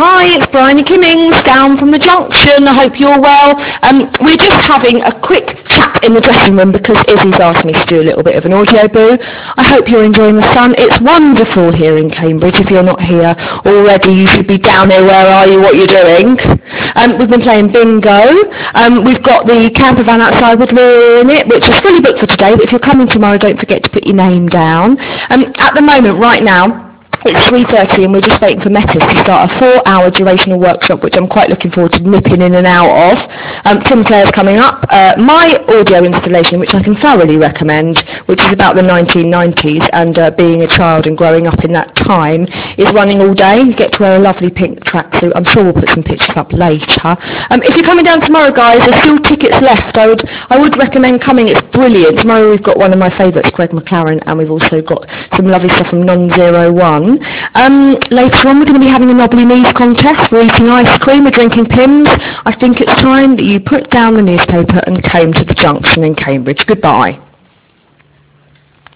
Hi, it's Bryony Kimmings down from the junction. I hope you're well. We're just having a quick chat in the dressing room because Izzy's asked me to do a little bit of an audio boo. I hope you're enjoying the sun. It's wonderful here in Cambridge. If you're not here already, you should be down here. Where are you? What are you doing? We've been playing bingo. We've got the camper van outside with Laura in it, which is fully booked for today. But if you're coming tomorrow, don't forget to put your name down. At the moment, right now, it's 3:30 and we're just waiting for Metas to start a 4-hour durational workshop, which I'm quite looking forward to nipping in and out of. Tim Clare's coming up. My audio installation, which I can thoroughly recommend, which is about the 1990s and being a child and growing up in that time, is running all day. You get to wear a lovely pink tracksuit. I'm sure we'll put some pictures up later. If you're coming down tomorrow, guys, there's still tickets left. I would recommend coming. It's brilliant. Tomorrow we've got one of my favourites, Greg McLaren, and we've also got some lovely stuff from Non-01. Later on we're going to be having a Knobbly Knees contest. We're eating ice cream, we're drinking Pimm's. I think it's time that you put down the newspaper and came to the junction in Cambridge. Goodbye.